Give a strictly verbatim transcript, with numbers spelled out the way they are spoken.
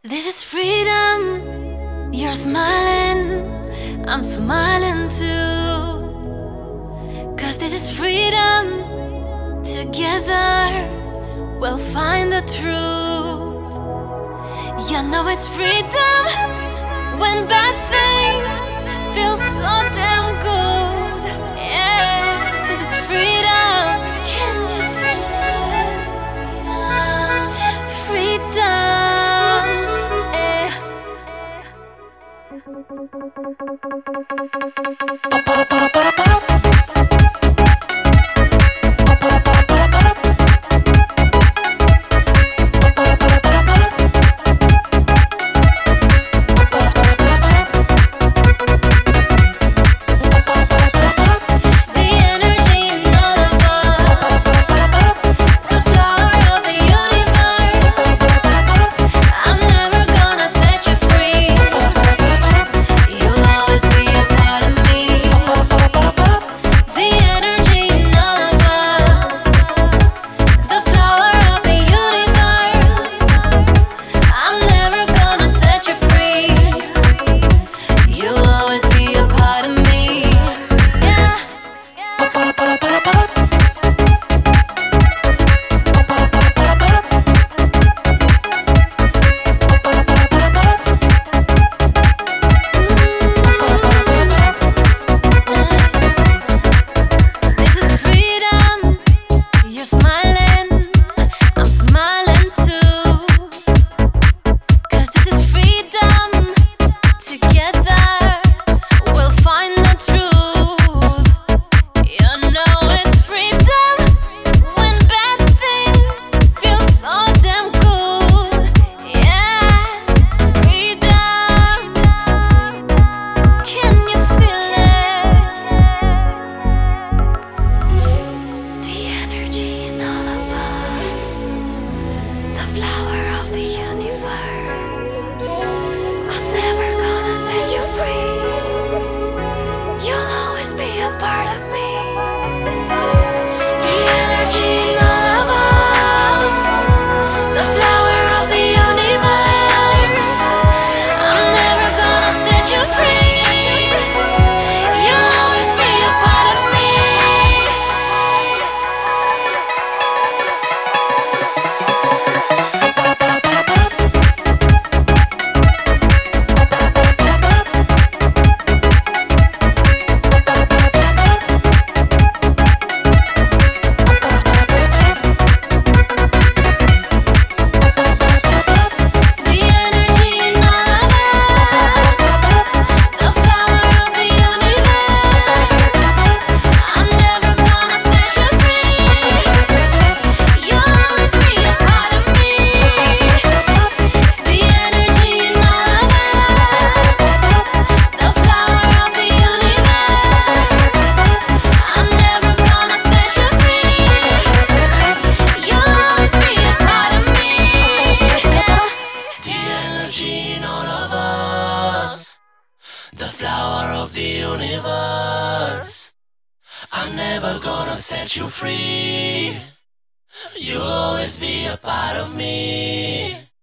This is freedom. You're smiling, I'm smiling too. Cause this is freedom. Together we'll find the truth. You know it's freedom when bad things feel so damn good. Yeah, this is freedom. Can you feel it? Freedom. The flower of the universe. I'm never gonna set you free. You'll always be a part of me.